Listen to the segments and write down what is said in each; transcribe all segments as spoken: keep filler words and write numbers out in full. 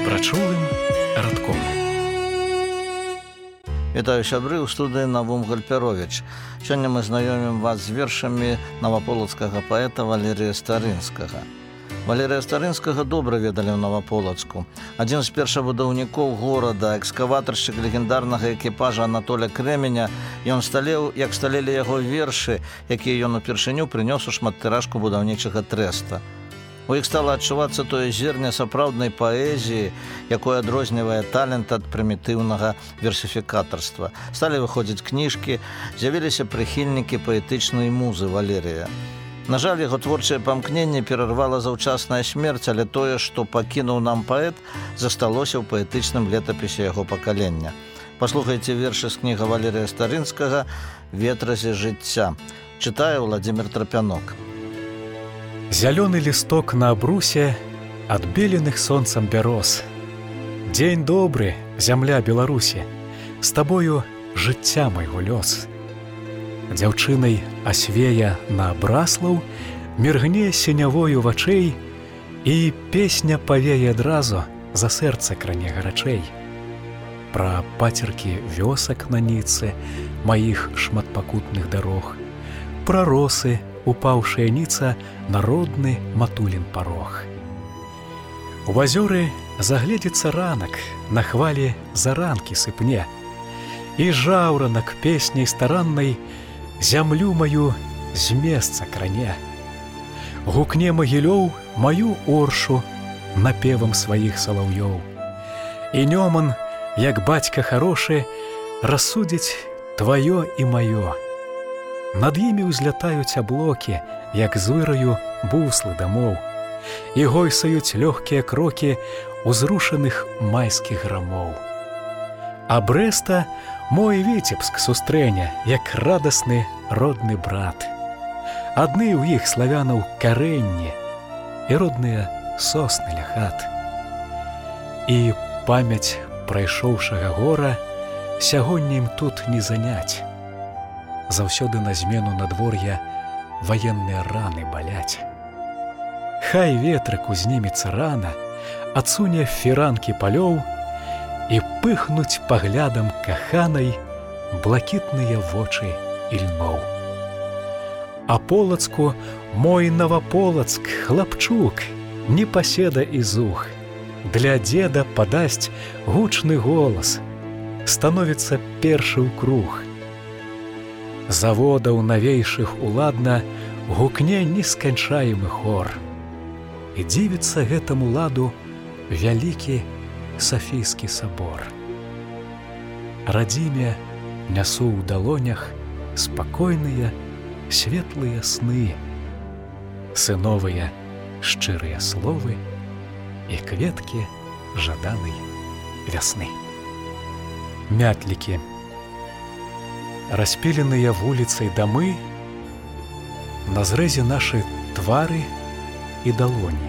прачулым радком. Вітаю сябры, ў студыі Навум Гальперовіч. Сёння мы знаёмім вас з вершамі наваполацкага паэта Валерія Старынскага. Валерія Старынскага добра ведалі ў Наваполацку. Адзін з першабудаўнікоў горада, экскаватаршчык легендарнага экіпажа Анатоля Крэменя, ён сталеў, як сталелі яго вершы, якія ён упершыню прынёс у шматтыражку будаўнічага трэста. У іх стала адчувацца тое зерне сапраўднай паэзіі, якое адрознівае талент ад прымітыўнага версіфікатарства. Сталі выходзіць кніжкі, з'явіліся прыхільнікі паэтычнай музы Валерія. На жаль, яго творчае памкненне перарвала заўчасная смерць, але тое, што пакінуў нам паэт, засталося ў паэтычным летапісе яго пакалення. Паслухайце вершы з кніга Валерія Старынскага «Ветразі жыцця». Чытае Владзімір Трапянок. Зялёны лісток на абрусе адбеленых сонцам бяроз. Дзень добры, зямля Беларусі, з табою жыцця майго лёс. Дзяўчынай асвея на абраслаў міргне сінявою вачэй, і песня павее адразу за сэрца кране гарачэй. Пра пацеркі вёсак на ніцы маіх шматпакутных дарог, пра росы, упаўшая ніца народны матулін парог. У азёры загледзіцца ранак, на хвалі заранкі сыпне, і жаўранак песняй стараннай зямлю маю з месца кране. Гукне магілёў маю оршу напевам сваіх салаўёў, і нёман, як бацька харошы, рассудзіць тваё і маё. Над імі ўзлятаюць аблокі, як звыраю буслы дамоў, і гойсаюць лёгкія крокі узрушаных майскіх грамоў. А Брэста мой Віцебск сустрэне, як радасны родны брат. Адны ў іх славянаў карэнні і родныя сосны ля хат. І памяць прайшоўшага гора сягоння ім тут не заняць. Заўсёды на змену надвор'я ваенныя раны баляць. Хай ветрык узнімецца рана, адсуне фіранкі палёў, і пыхнуць паглядам каханай блакітныя вочы ільноў. А Полацку мой Наваполацк, хлапчук, непаседа і зух, для дзеда падасць гучны голас, становіцца першы ў круг. Заводаў навейшых уладна гукне несканчаемы хор, і дзівіцца гэтаму ладу вялікі Сафійскі сабор. Радзіме нясу ў далонях спакойныя светлыя сны, сыновыя шчырыя словы і кветкі жаданай вясны. Мятлікі. Распіленыя вуліцай дамы, на зрэзе нашы твары і далоні.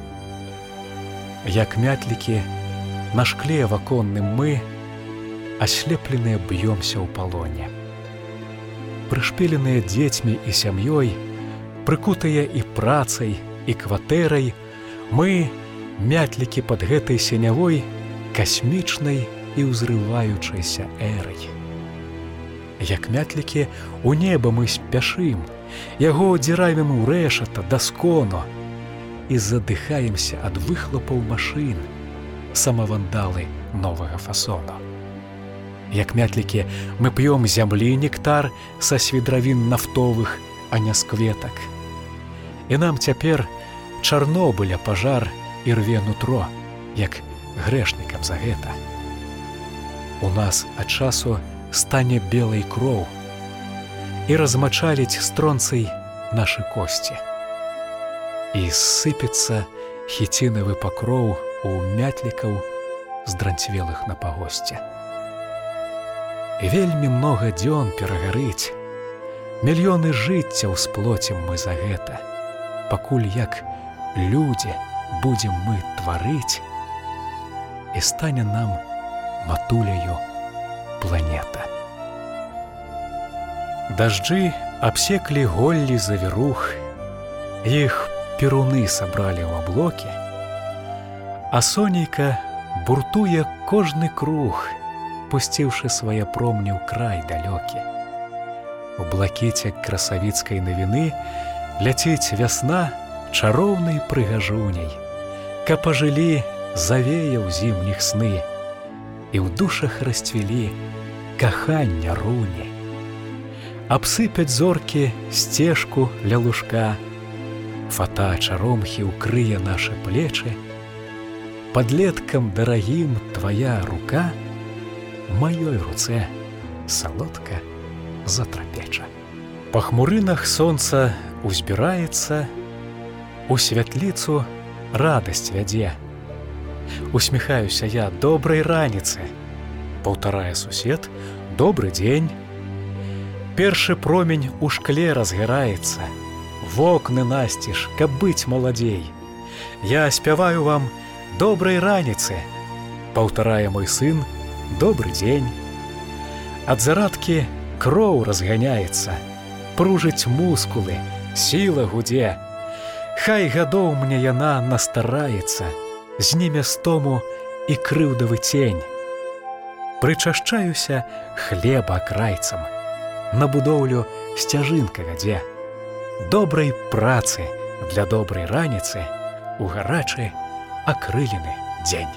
Як мятлікі, на шкле ваконным мы, аслепленыя б'ёмся ў палоне. Прышпіленыя дзецьмі і сям'ёй, прыкутыя і працай, і кватэрай, мы, мятлікі пад гэтай сінявой, касмічнай і ўзрываючайся эрай. Як мятлікі, у неба мы спяшым, яго дзіравім у рэшата да скону і задыхаемся ад выхлопаў машын, самавандалы новага фасону. Як мятлікі, мы п'ём зямлі нектар са свідравін нафтовых, а не з кветак. І нам цяпер Чарнобыля пажар і рве нутро, як грэшнікам за гэта. У нас ад часу стане белай кроў і размачаліць стронцый нашы косці. І сыпецца хіцінавы пакроў у мятлікаў здранцвелых на пагосце. І вельмі многа дзён перагарыць, мільёны жыццяў сплоцім мы за гэта, пакуль як людзі будзем мы тварыць, і стане нам матуляю планета. Дажджы абсеклі голлі завірух, іх перуны сабралі ў аблокі, а сонейка буртуе кожны круг, пусціўшы свае промні ў край далёкі. У блакіце красавіцкай навіны ляціць вясна чароўнай прыгажуняй, каб ажылі завеяў зімніх сны, і ў душах расцвілі кахання руні. Абсыпяць зоркі сцежку ля лужка, фата чаромхі ўкрые нашы плечы, падлеткам дарагім твая рука маёй руцэ салодка затрапеча. Па хмурынах сонца узбіраецца, у святліцу радасць вядзе. Усміхаюся я добрай раніцы, паўтарае сусед добры дзень. Першы промень у шкле разгараецца, вокны насціж, каб быць маладзей. Я спяваю вам добрай раніцы, паўтарае мой сын добры дзень. Ад зарадкі кроў разганяецца, пружыць мускулы, сіла гудзе. Хай гадоў мне яна настараецца, зніме з тому і крыўдавы цень. Прычашчаюся хлеба крайцам, на будоўлю сцяжынка вядзе. Добрай працы для добрай раніцы у гарачы акрылены дзень.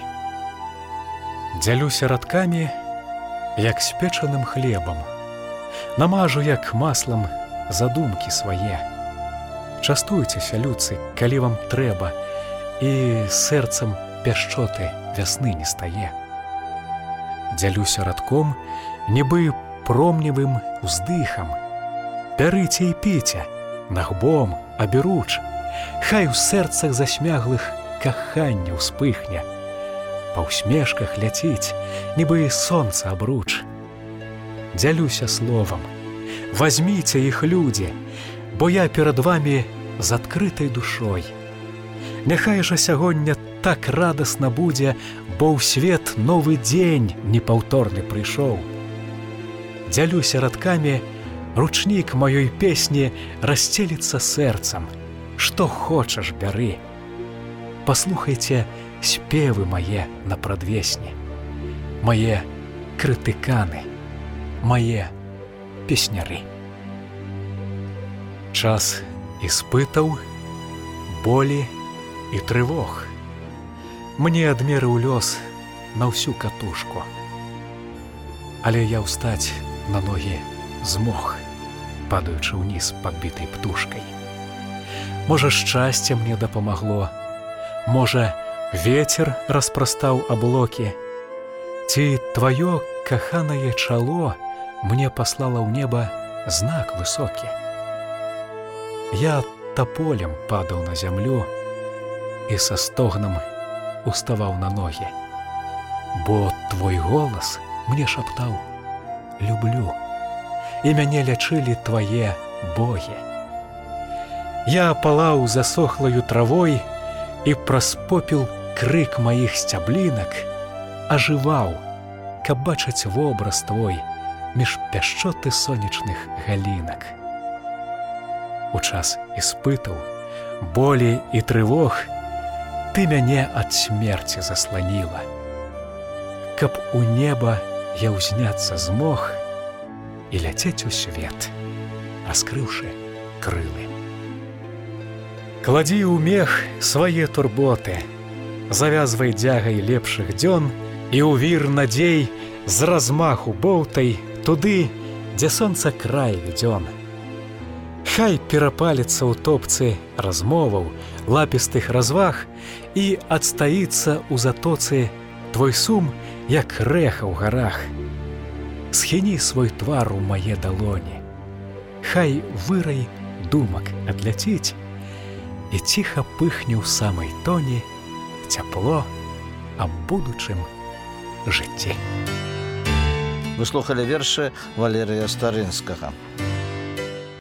Дзялюся радкамі, як спечаным хлебам, намажу, як маслам, задумкі свае. Частуйцеся, людцы, калі вам трэба, і сэрцам пяшчоты вясны не стае. Дзялюся радком, нібы промневым уздыхам. Бярыце і піце, нагбом, аберуч, хай у сэрцах засмяглых каханне ўспыхне. Па ўсмешках ляціць, нібы сонца абруч. Дзялюся словам, вазьміце іх, людзі, бо я перад вамі з адкрытай душой. Няхай жа сягоння так радасна будзе, бо ў свет новы дзень непаўторны прыйшоў. Дзялюся радкамі, ручнік маёй песні расцеліцца сэрцам. Што хочаш, бяры. Паслухайце спевы мае на прадвесні, мае крытыканы, мае песняры. Час іспытаў, болі і трывог. Мне адмерыў лёс на ўсю катушку. Але я ўстаць на ногі змог, падаючы ўніз падбітай птушкай. Можа, шчасце мне дапамагло, можа, вецер распрастаў аблокі, ці тваё каханае чало мне паслала ў неба знак высокі. Я таполем падаў на зямлю і са стогнам уставаў на ногі, бо твой голас мне шаптаў «люблю», і мяне лячылі твае богі. Я палаў засохлаю травой, і праз попел крык маіх сцяблінак ажываў, каб бачыць вобраз твой між пяшчоты сонечных галінак. У час іспытаў, болі і трывог ты мяне ад смерці засланіла, каб у неба я ўзняцца змог і ляцець у свет, раскрыўшы крылы. Кладзі ў мех свае турботы, завязвай дзягай лепшых дзён і ў вір надзей з размаху боўтай туды, дзе сонца край вядзён. Хай перапаліцца ў топцы размоваў, лапістых разваг і адстаіцца ў затоцы твой сум, як рэха ў гарах. Схіні свой твар у мае далоні, хай вырай думак адляціць, і ціха пыхне ў самай тоні цяпло аб будучым жыцці. Вы слухали вершы Валерія Старынскага.